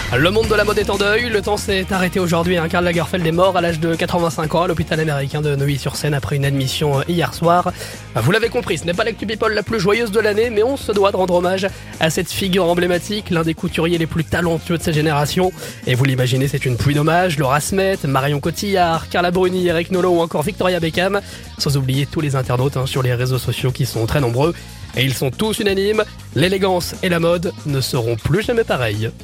Le monde de la mode est en deuil, le temps s'est arrêté aujourd'hui. Karl Lagerfeld est mort à l'âge de 85 ans à l'hôpital américain de Neuilly-sur-Seine après une admission hier soir. Vous l'avez compris, ce n'est pas l'actu people la plus joyeuse de l'année, mais on se doit de rendre hommage à cette figure emblématique, l'un des couturiers les plus talentueux de sa génération. Et vous l'imaginez, c'est une pluie d'hommages, Laura Smet, Marion Cotillard, Carla Bruni, Eric Nolot ou encore Victoria Beckham. Sans oublier tous les internautes sur les réseaux sociaux qui sont très nombreux. Et ils sont tous unanimes, l'élégance et la mode ne seront plus jamais pareilles.